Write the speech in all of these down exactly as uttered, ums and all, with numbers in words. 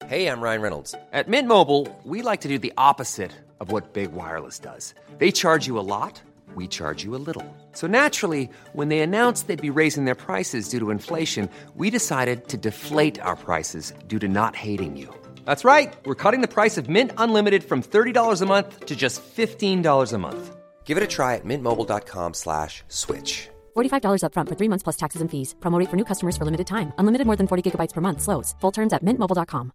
Hey, I'm Ryan Reynolds. At Mint Mobile, we like to do the opposite of what Big Wireless does. They charge you a lot, we charge you a little. So naturally, when they announced they'd be raising their prices due to inflation, we decided to deflate our prices due to not hating you. That's right. We're cutting the price of Mint Unlimited from thirty dollars a month to just fifteen dollars a month. Give it a try at mintmobile.com slash switch. forty-five dollars up front for three months plus taxes and fees. Promo rate for new customers for limited time. Unlimited more than forty gigabytes per month slows. Full terms at mint mobile dot com.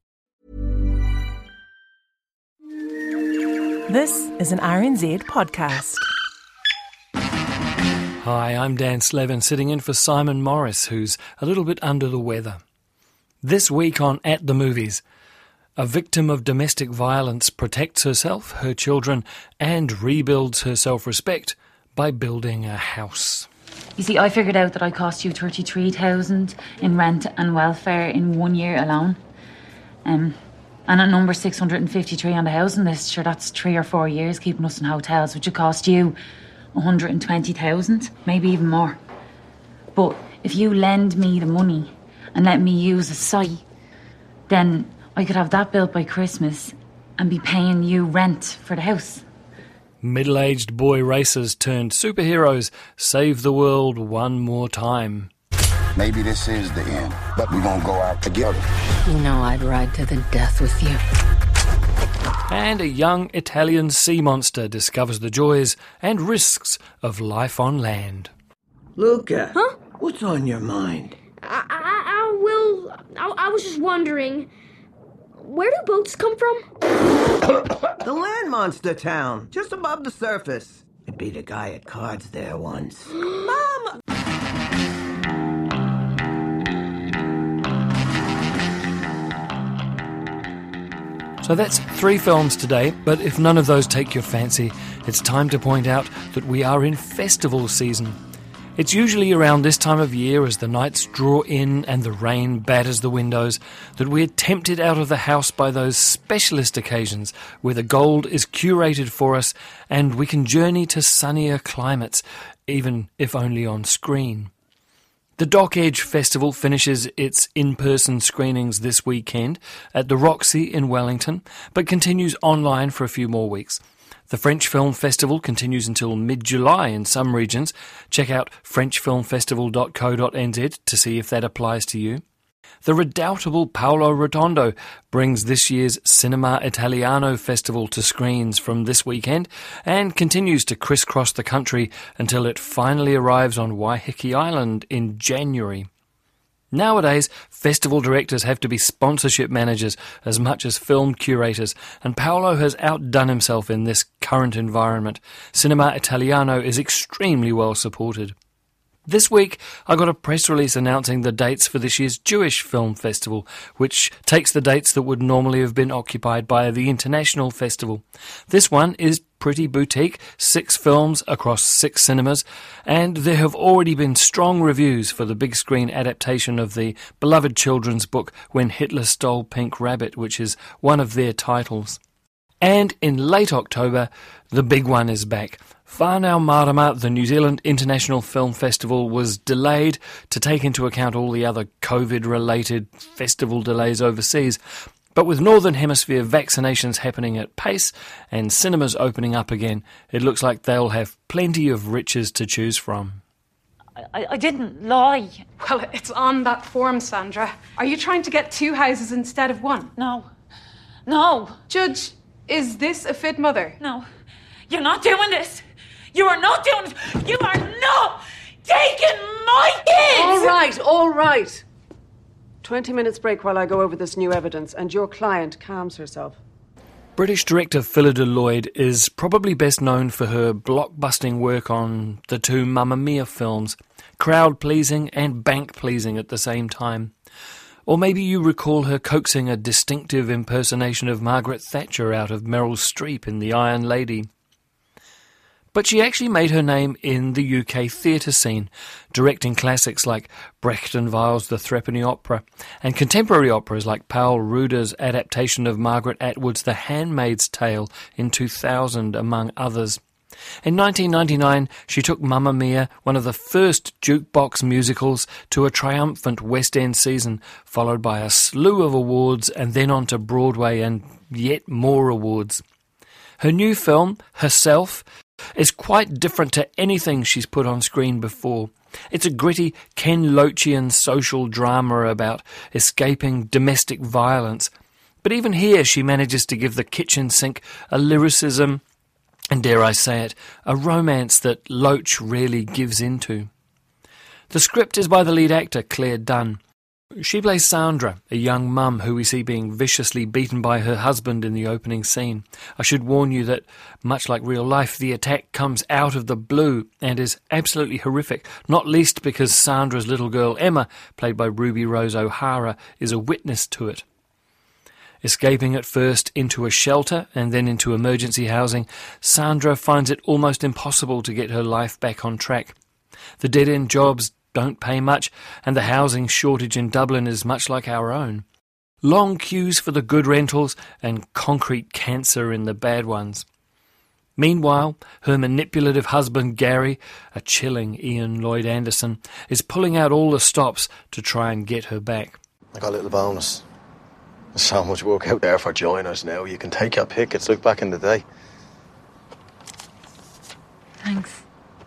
This is an R N Z podcast. Hi, I'm Dan Slevin, sitting in for Simon Morris, who's a little bit under the weather. This week on At the Movies, a victim of domestic violence protects herself, her children, and rebuilds her self-respect by building a house. You see, I figured out that I cost you thirty-three thousand dollars in rent and welfare in one year alone. Um, and at number six hundred fifty-three on the housing list, sure, that's three or four years keeping us in hotels, which would cost you one hundred twenty thousand dollars, maybe even more. But if you lend me the money and let me use a site, then I could have that built by Christmas and be paying you rent for the house. Middle-aged boy racers turned superheroes save the world one more time. Maybe this is the end, but we gonna go out together. You know I'd ride to the death with you. And a young Italian sea monster discovers the joys and risks of life on land. Luca, huh? What's on your mind? I, I, I will. I, I was just wondering, where do boats come from? The land monster town, just above the surface. I beat a guy at cards there once. Mom! So that's three films today, but if none of those take your fancy, it's time to point out that we are in festival season. It's usually around this time of year, as the nights draw in and the rain batters the windows, that we're tempted out of the house by those specialist occasions where the gold is curated for us and we can journey to sunnier climates, even if only on screen. The Dock Edge Festival finishes its in-person screenings this weekend at the Roxy in Wellington, but continues online for a few more weeks. The French Film Festival continues until mid-July in some regions. Check out french film festival dot co dot n z to see if that applies to you. The redoubtable Paolo Rotondo brings this year's Cinema Italiano Festival to screens from this weekend and continues to crisscross the country until it finally arrives on Waiheke Island in January. Nowadays, festival directors have to be sponsorship managers as much as film curators, and Paolo has outdone himself in this current environment. Cinema Italiano is extremely well supported. This week, I got a press release announcing the dates for this year's Jewish Film Festival, which takes the dates that would normally have been occupied by the International Festival. This one is pretty boutique, six films across six cinemas, and there have already been strong reviews for the big screen adaptation of the beloved children's book When Hitler Stole Pink Rabbit, which is one of their titles. And in late October, the big one is back. Whanau Marama, the New Zealand International Film Festival, was delayed to take into account all the other COVID-related festival delays overseas. But with Northern Hemisphere vaccinations happening at pace and cinemas opening up again, it looks like they'll have plenty of riches to choose from. I, I didn't lie. Well, it's on that form, Sandra. Are you trying to get two houses instead of one? No. No. Judge, is this a fit mother? No. You're not doing this. You are not doing this. You are not taking my kids! All right, all right. Twenty minutes break while I go over this new evidence and your client calms herself. British director Phyllida Lloyd is probably best known for her blockbusting work on the two Mamma Mia films, crowd-pleasing and bank-pleasing at the same time. Or maybe you recall her coaxing a distinctive impersonation of Margaret Thatcher out of Meryl Streep in The Iron Lady. But she actually made her name in the U K theatre scene, directing classics like Brecht and Weil's The Threepenny Opera, and contemporary operas like Paul Ruder's adaptation of Margaret Atwood's The Handmaid's Tale in two thousand, among others. In nineteen ninety-nine, she took Mamma Mia, one of the first jukebox musicals, to a triumphant West End season, followed by a slew of awards and then on to Broadway and yet more awards. Her new film, Herself, is quite different to anything she's put on screen before. It's a gritty Ken Loachian social drama about escaping domestic violence. But even here she manages to give the kitchen sink a lyricism and, dare I say it, a romance that Loach really gives into. The script is by the lead actor, Claire Dunn. She plays Sandra, a young mum who we see being viciously beaten by her husband in the opening scene. I should warn you that, much like real life, the attack comes out of the blue and is absolutely horrific, not least because Sandra's little girl Emma, played by Ruby Rose O'Hara, is a witness to it. Escaping at first into a shelter and then into emergency housing, Sandra finds it almost impossible to get her life back on track. The dead-end jobs don't pay much, and the housing shortage in Dublin is much like our own. Long queues for the good rentals and concrete cancer in the bad ones. Meanwhile, her manipulative husband Gary, a chilling Ian Lloyd Anderson, is pulling out all the stops to try and get her back. I got a little bonus. There's so much work out there for joiners now. You can take your pick. It's like back in the day. Thanks.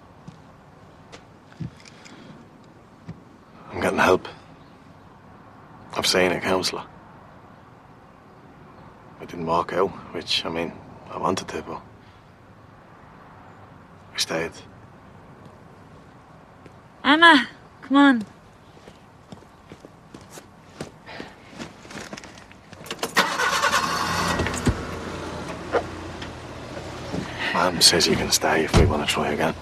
I'm getting help. I've seen a counsellor. I didn't walk out, which, I mean, I wanted to, but I stayed. Emma, come on. Mum says you can stay if we want to try again.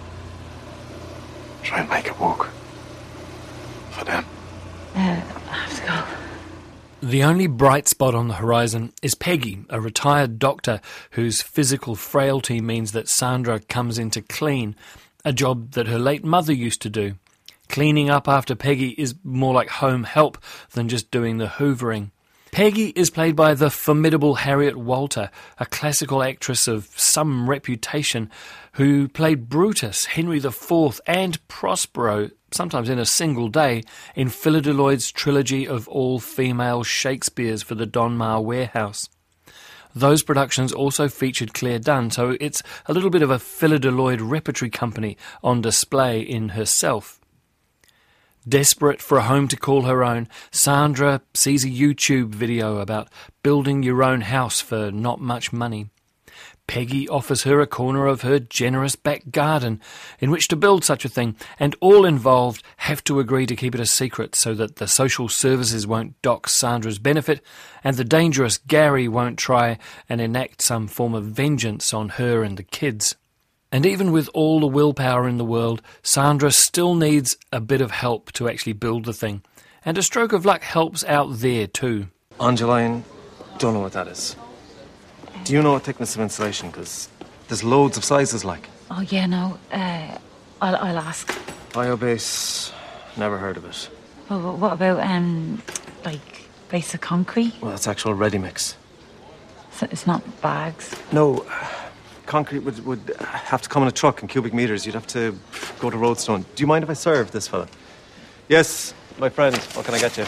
Try and make it work. For them. Uh, I have to go. The only bright spot on the horizon is Peggy, a retired doctor whose physical frailty means that Sandra comes in to clean, a job that her late mother used to do. Cleaning up after Peggy is more like home help than just doing the hoovering. Peggy is played by the formidable Harriet Walter, a classical actress of some reputation, who played Brutus, Henry the Fourth and Prospero, sometimes in a single day, in Phyllida Lloyd's trilogy of all-female Shakespeares for the Donmar Warehouse. Those productions also featured Claire Dunn, so it's a little bit of a Phyllida Lloyd repertory company on display in Herself. Desperate for a home to call her own, Sandra sees a YouTube video about building your own house for not much money. Peggy offers her a corner of her generous back garden in which to build such a thing, and all involved have to agree to keep it a secret so that the social services won't dock Sandra's benefit and the dangerous Gary won't try and enact some form of vengeance on her and the kids. And even with all the willpower in the world, Sandra still needs a bit of help to actually build the thing. And a stroke of luck helps out there too. Angeline, don't know what that is. Do you know what thickness of insulation? Because there's loads of sizes like. Oh, yeah, no. Uh, I'll, I'll ask. Biobase, never heard of it. Well, what about, um, like, basic concrete? Well, it's actual ready mix. So it's not bags? No. Concrete would, would have to come in a truck in cubic meters. You'd have to go to Roadstone. Do you mind if I serve this fella? Yes, my friend. What can I get you?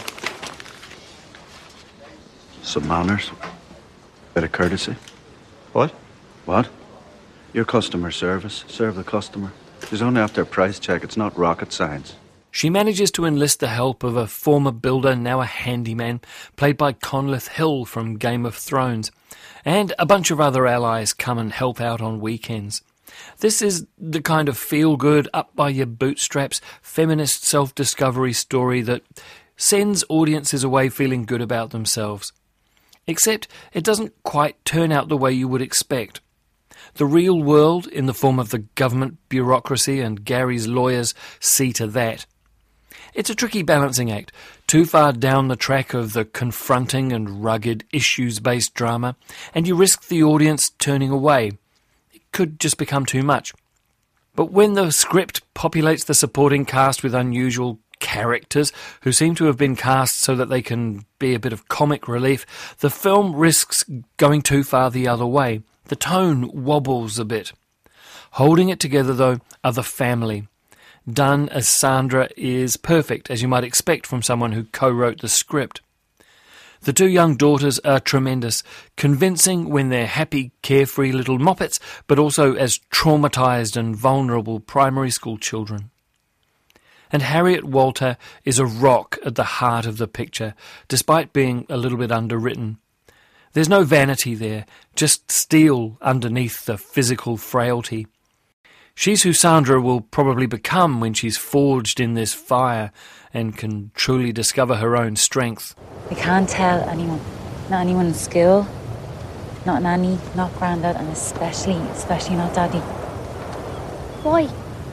Some manners. Bit of courtesy. What? What? Your customer service. Serve the customer. She's only after a price check. It's not rocket science. She manages to enlist the help of a former builder, now a handyman, played by Conleth Hill from Game of Thrones. And a bunch of other allies come and help out on weekends. This is the kind of feel-good, up-by-your-bootstraps, feminist self-discovery story that sends audiences away feeling good about themselves. Except it doesn't quite turn out the way you would expect. The real world, in the form of the government bureaucracy and Gary's lawyers, see to that. It's a tricky balancing act, too far down the track of the confronting and rugged issues-based drama, and you risk the audience turning away. It could just become too much. But when the script populates the supporting cast with unusual characters who seem to have been cast so that they can be a bit of comic relief, the film risks going too far the other way. The tone wobbles a bit. Holding it together, though, are the family. Done as Sandra is perfect, as you might expect from someone who co-wrote the script. The two young daughters are tremendous, convincing when they're happy, carefree little moppets, but also as traumatised and vulnerable primary school children. And Harriet Walter is a rock at the heart of the picture, despite being a little bit underwritten. There's no vanity there, just steel underneath the physical frailty. She's who Sandra will probably become when she's forged in this fire and can truly discover her own strength. We can't tell anyone, not anyone in school, not Nanny, not Grandad, and especially, especially not Daddy. Why?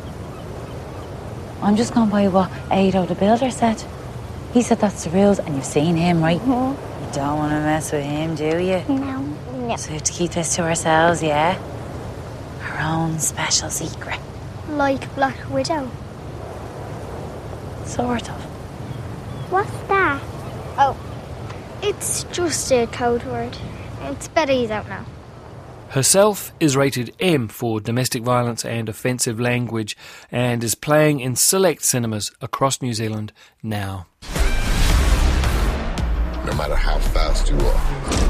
I'm just going by what Ado the builder said. He said that's the rules, and you've seen him, right? Mm-hmm. You don't want to mess with him, do you? No. No. So we have to keep this to ourselves, yeah? Our own special secret. Like Black Widow? Sort of. What's that? Oh, it's just a code word. It's better you don't know. Herself is rated M for domestic violence and offensive language and is playing in select cinemas across New Zealand now. No matter how fast you are,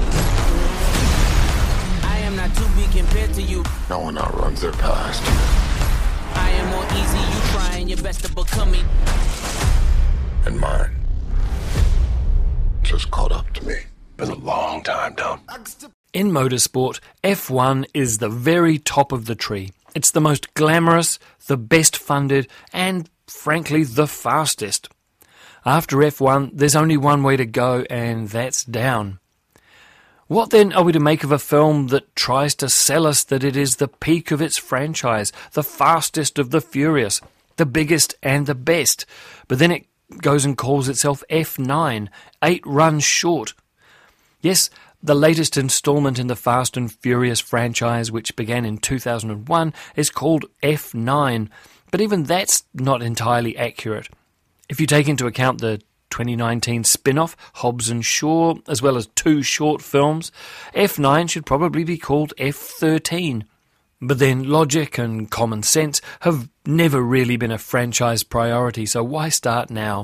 I am not to be compared to you. no one outruns their past. I am more easy, you trying your best to become me. And mine just caught up to me. Been a long time, Dom. In motorsport, F one is the very top of the tree. It's the most glamorous, the best funded, and, frankly, the fastest. After F one, there's only one way to go, and that's down. What then are we to make of a film that tries to sell us that it is the peak of its franchise, the fastest of the furious, the biggest and the best, but then it goes and calls itself F nine, eight runs short? Yes, the latest instalment in the Fast and Furious franchise, which began in two thousand one, is called F nine, but even that's not entirely accurate. If you take into account the twenty nineteen spin-off, Hobbs and Shaw, as well as two short films, F nine should probably be called F thirteen. But then logic and common sense have never really been a franchise priority, so why start now?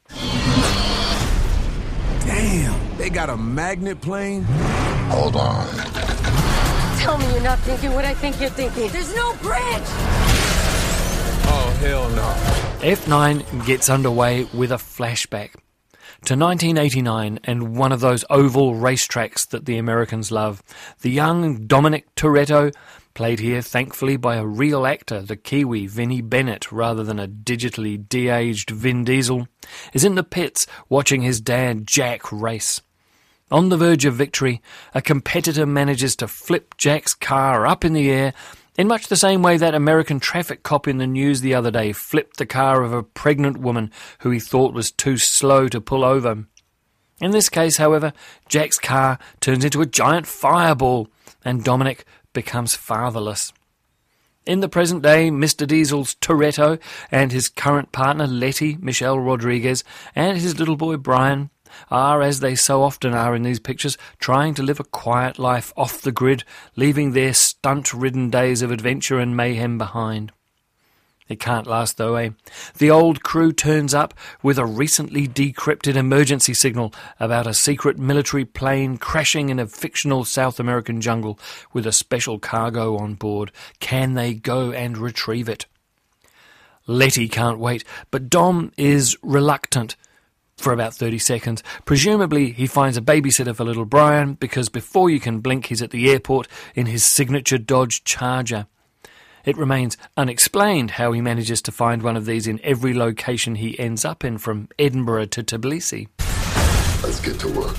Damn, they got a magnet plane? Hold on. Tell me you're not thinking what I think you're thinking. There's no bridge! Oh, hell no. F nine gets underway with a flashback to nineteen eighty-nine and one of those oval racetracks that the Americans love. The young Dominic Toretto, played here thankfully by a real actor, the Kiwi Vinnie Bennett, rather than a digitally de-aged Vin Diesel, is in the pits watching his dad Jack race. On the verge of victory, a competitor manages to flip Jack's car up in the air in much the same way that American traffic cop in the news the other day flipped the car of a pregnant woman who he thought was too slow to pull over. In this case, however, Jack's car turns into a giant fireball, and Dominic becomes fatherless. In the present day, Mister Diesel's Toretto and his current partner Letty, Michelle Rodriguez, and his little boy Brian are, as they so often are in these pictures, trying to live a quiet life off the grid, leaving their stunt-ridden days of adventure and mayhem behind. It can't last though, eh? The old crew turns up with a recently decrypted emergency signal about a secret military plane crashing in a fictional South American jungle with a special cargo on board. Can they go and retrieve it? Letty can't wait, but Dom is reluctant for about thirty seconds. Presumably he finds a babysitter for little Brian, because before you can blink he's at the airport in his signature Dodge Charger. It remains unexplained how he manages to find one of these in every location he ends up in, from Edinburgh to Tbilisi. Let's get to work.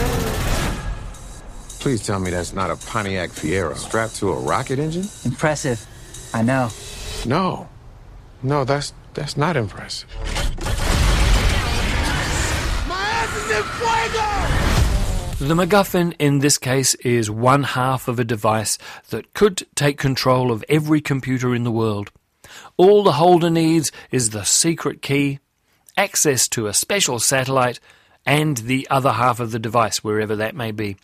Please tell me that's not a Pontiac Fiero strapped to a rocket engine? Impressive. I know. No. No, that's that's not impressive. The MacGuffin in this case is one half of a device that could take control of every computer in the world. All the holder needs is the secret key, access to a special satellite, and the other half of the device, wherever that may be.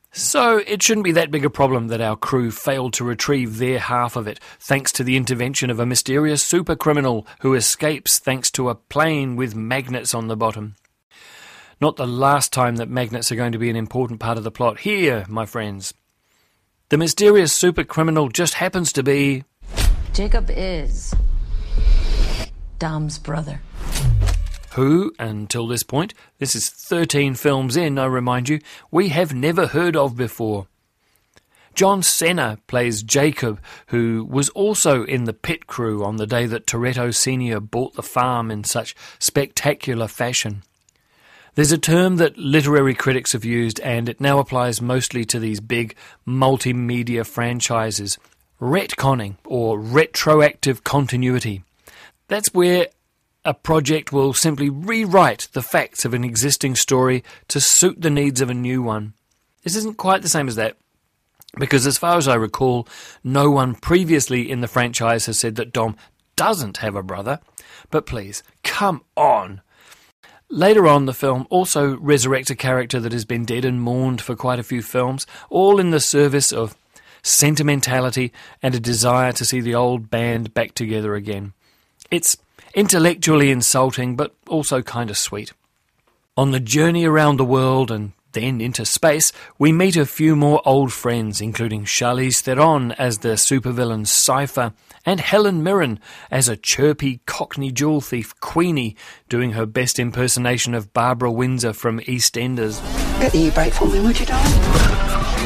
So it shouldn't be that big a problem that our crew failed to retrieve their half of it, thanks to the intervention of a mysterious super criminal who escapes thanks to a plane with magnets on the bottom. Not the last time that magnets are going to be an important part of the plot here, my friends. The mysterious super criminal just happens to be... Jacob is Dom's brother. Who, until this point, this is thirteen films in, I remind you, we have never heard of before. John Cena plays Jacob, who was also in the pit crew on the day that Toretto Senior bought the farm in such spectacular fashion. There's a term that literary critics have used, and it now applies mostly to these big multimedia franchises. Retconning, or retroactive continuity. That's where a project will simply rewrite the facts of an existing story to suit the needs of a new one. This isn't quite the same as that, because as far as I recall, no one previously in the franchise has said that Dom doesn't have a brother. But please, come on! Later on, the film also resurrects a character that has been dead and mourned for quite a few films, all in the service of sentimentality and a desire to see the old band back together again. It's intellectually insulting, but also kind of sweet. On the journey around the world and then into space, we meet a few more old friends, including Charlize Theron as the supervillain Cypher, and Helen Mirren as a chirpy Cockney jewel thief Queenie, doing her best impersonation of Barbara Windsor from EastEnders. Get the e-brake for me, would you, darling?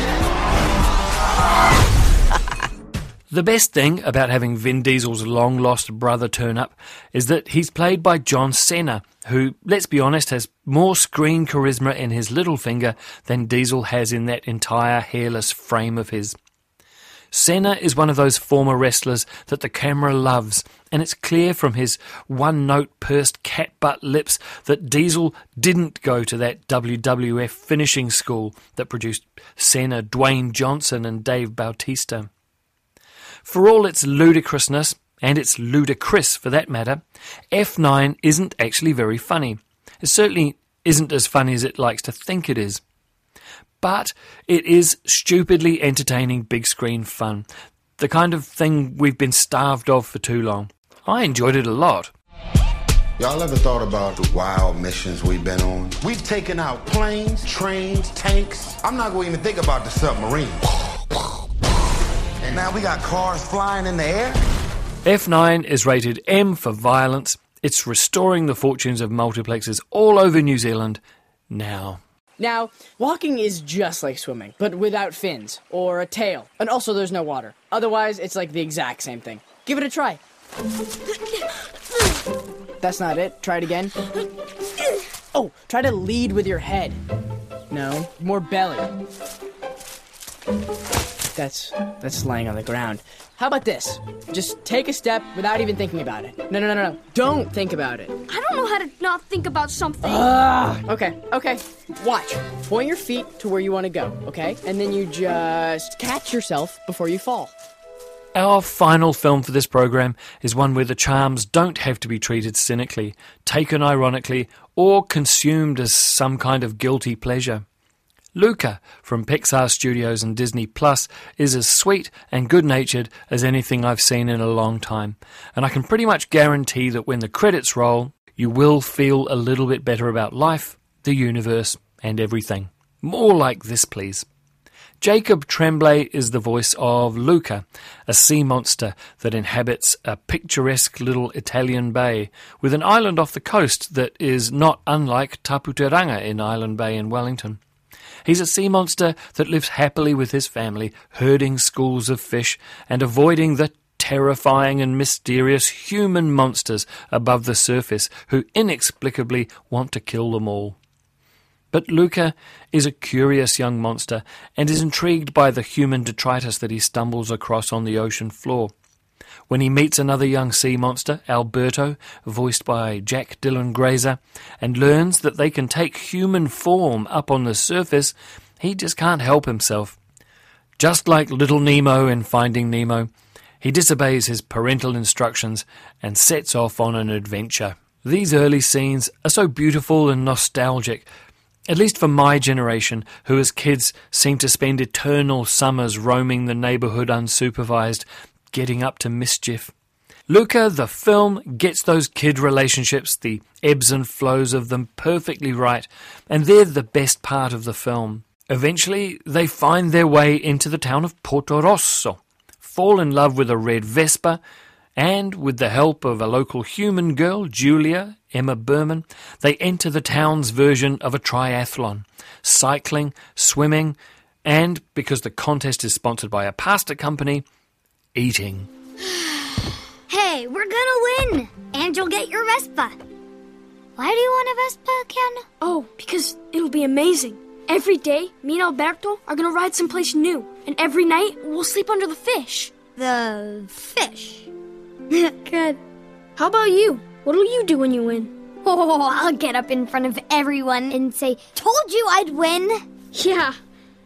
The best thing about having Vin Diesel's long-lost brother turn up is that he's played by John Cena, who, let's be honest, has more screen charisma in his little finger than Diesel has in that entire hairless frame of his. Cena is one of those former wrestlers that the camera loves, and it's clear from his one-note pursed cat-butt lips that Diesel didn't go to that W W F finishing school that produced Cena, Dwayne Johnson and Dave Bautista. For all its ludicrousness, and it's ludicrous for that matter, F nine isn't actually very funny. It certainly isn't as funny as it likes to think it is. But it is stupidly entertaining big screen fun, the kind of thing we've been starved of for too long. I enjoyed it a lot. Y'all ever thought about the wild missions we've been on? We've taken out planes, trains, tanks. I'm not going to even think about the submarine. And now we got cars flying in the air? F nine is rated M for violence. It's restoring the fortunes of multiplexes all over New Zealand now. Now, walking is just like swimming, but without fins, or a tail, and also there's no water. Otherwise, it's like the exact same thing. Give it a try. That's not it. Try it again. Oh, try to lead with your head. No, more belly. That's that's lying on the ground. How about this? Just take a step without even thinking about it. No, no, no, no, no. Don't think about it. I don't know how to not think about something. Ah, okay, okay. Watch. Point your feet to where you want to go, okay? And then you just catch yourself before you fall. Our final film for this program is one where the charms don't have to be treated cynically, taken ironically, or consumed as some kind of guilty pleasure. Luca from Pixar Studios and Disney Plus is as sweet and good-natured as anything I've seen in a long time, and I can pretty much guarantee that when the credits roll, you will feel a little bit better about life, the universe, and everything. More like this, please. Jacob Tremblay is the voice of Luca, a sea monster that inhabits a picturesque little Italian bay, with an island off the coast that is not unlike Taputeranga in Island Bay in Wellington. He's a sea monster that lives happily with his family, herding schools of fish and avoiding the terrifying and mysterious human monsters above the surface who inexplicably want to kill them all. But Luca is a curious young monster and is intrigued by the human detritus that he stumbles across on the ocean floor. When he meets another young sea monster, Alberto, voiced by Jack Dylan Grazer, and learns that they can take human form up on the surface, he just can't help himself. Just like little Nemo in Finding Nemo, he disobeys his parental instructions and sets off on an adventure. These early scenes are so beautiful and nostalgic, At least for my generation, who as kids seemed to spend eternal summers roaming the neighbourhood unsupervised, getting up to mischief. Luca, the film, gets those kid relationships, the ebbs and flows of them, perfectly right, and they're the best part of the film. Eventually, they find their way into the town of Porto Rosso, fall in love with a red Vespa, and with the help of a local human girl, Julia, Emma Berman, they enter the town's version of a triathlon, cycling, swimming, and, because the contest is sponsored by a pasta company, eating. Hey, we're gonna win! And you'll get your Vespa. Why do you want a Vespa, Ken? Oh, because it'll be amazing. Every day, me and Alberto are gonna ride someplace new, and every night we'll sleep under the fish. The fish? Good. How about you? What'll you do when you win? Oh, I'll get up in front of everyone and say, told you I'd win. Yeah.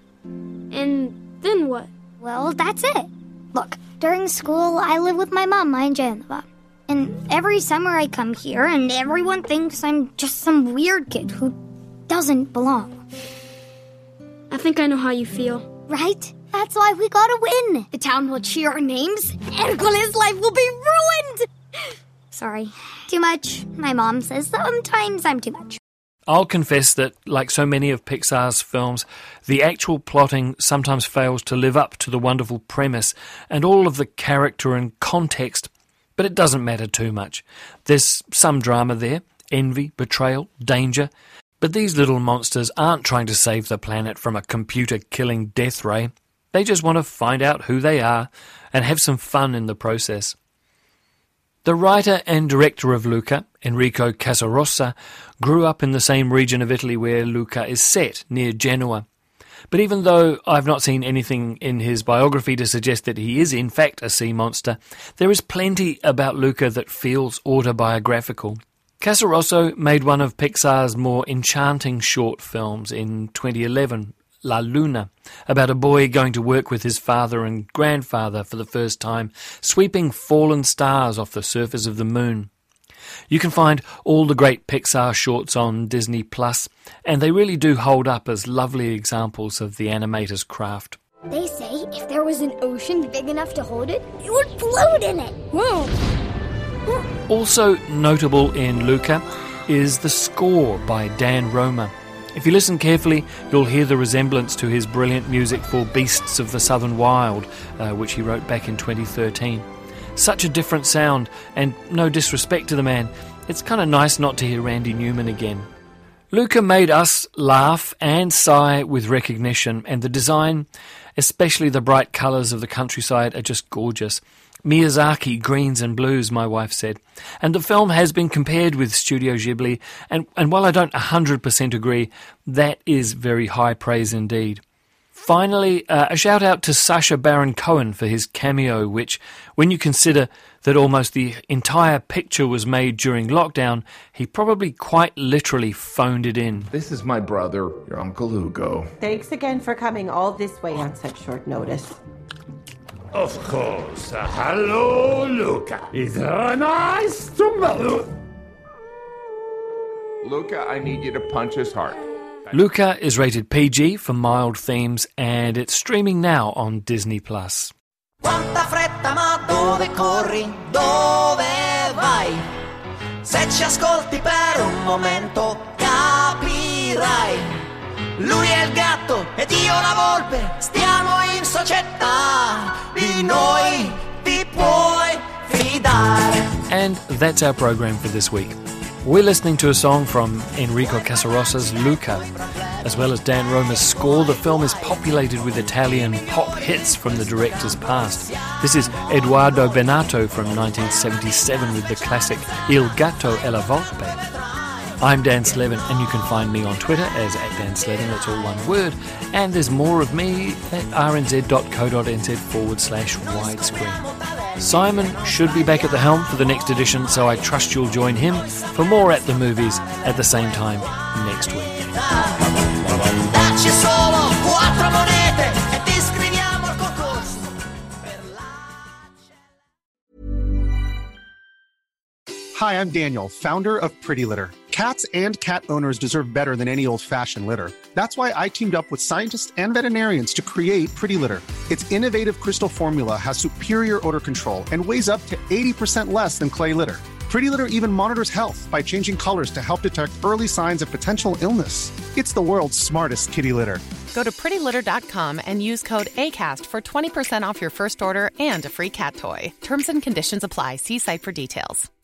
And then what? Well, that's it. Look, during school, I live with my mom in Geneva. And every summer I come here, and everyone thinks I'm just some weird kid who doesn't belong. I think I know how you feel. Right? That's why we gotta win. The town will cheer our names. Hercules' life will be ruined. Sorry. Too much. My mom says sometimes I'm too much. I'll confess that, like so many of Pixar's films, the actual plotting sometimes fails to live up to the wonderful premise and all of the character and context, but it doesn't matter too much. There's some drama there, envy, betrayal, danger, but these little monsters aren't trying to save the planet from a computer-killing death ray. They just want to find out who they are and have some fun in the process. The writer and director of Luca, Enrico Casarosa, grew up in the same region of Italy where Luca is set, near Genoa. But even though I've not seen anything in his biography to suggest that he is in fact a sea monster, there is plenty about Luca that feels autobiographical. Casarosa made one of Pixar's more enchanting short films in twenty eleven, La Luna, about a boy going to work with his father and grandfather for the first time, sweeping fallen stars off the surface of the moon. You can find all the great Pixar shorts on Disney Plus, and they really do hold up as lovely examples of the animator's craft. They say if there was an ocean big enough to hold it, you would float in it. Whoa! Also notable in Luca is the score by Dan Roma. If you listen carefully, you'll hear the resemblance to his brilliant music for Beasts of the Southern Wild, uh, which he wrote back in twenty thirteen. Such a different sound, and no disrespect to the man, it's kind of nice not to hear Randy Newman again. Luca made us laugh and sigh with recognition, and the design, especially the bright colours of the countryside, are just gorgeous. Miyazaki greens and blues, my wife said. And the film has been compared with Studio Ghibli, and, and while I don't one hundred percent agree, that is very high praise indeed. Finally, uh, a shout out to Sacha Baron Cohen for his cameo, which, when you consider that almost the entire picture was made during lockdown, he probably quite literally phoned it in. This is my brother, your Uncle Hugo. Thanks again for coming all this way on such short notice. Of course. Uh, hello, Luca. It's uh, nice to meet you. Luca, I need you to punch his heart. Luca is rated P G for mild themes, and it's streaming now on Disney Plus. Quanta fretta, ma dove corri? Dove vai? Se ci ascolti per un momento capirai. Lui è il gatto ed io la volpe, stiamo in società, di noi ti puoi fidare. And that's our program for this week. We're listening to a song from Enrico Casarosa's Luca. As well as Dan Roma's score, the film is populated with Italian pop hits from the director's past. This is Edoardo Bennato from nineteen seventy-seven with the classic Il Gatto e la Volpe. I'm Dan Slevin, and you can find me on Twitter as at Dan Slevin, that's all one word, and there's more of me at rnz.co.nz forward slash widescreen. Simon should be back at the helm for the next edition, so I trust you'll join him for more At the Movies at the same time next week. Hi, I'm Daniel, founder of Pretty Litter. Cats and cat owners deserve better than any old-fashioned litter. That's why I teamed up with scientists and veterinarians to create Pretty Litter. Its innovative crystal formula has superior odor control and weighs up to eighty percent less than clay litter. Pretty Litter even monitors health by changing colors to help detect early signs of potential illness. It's the world's smartest kitty litter. Go to pretty litter dot com and use code ACAST for twenty percent off your first order and a free cat toy. Terms and conditions apply. See site for details.